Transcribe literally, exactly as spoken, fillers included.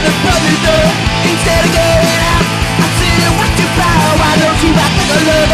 the front door. Instead of going out, I sit and watch you bow. Why don't you act like a lover?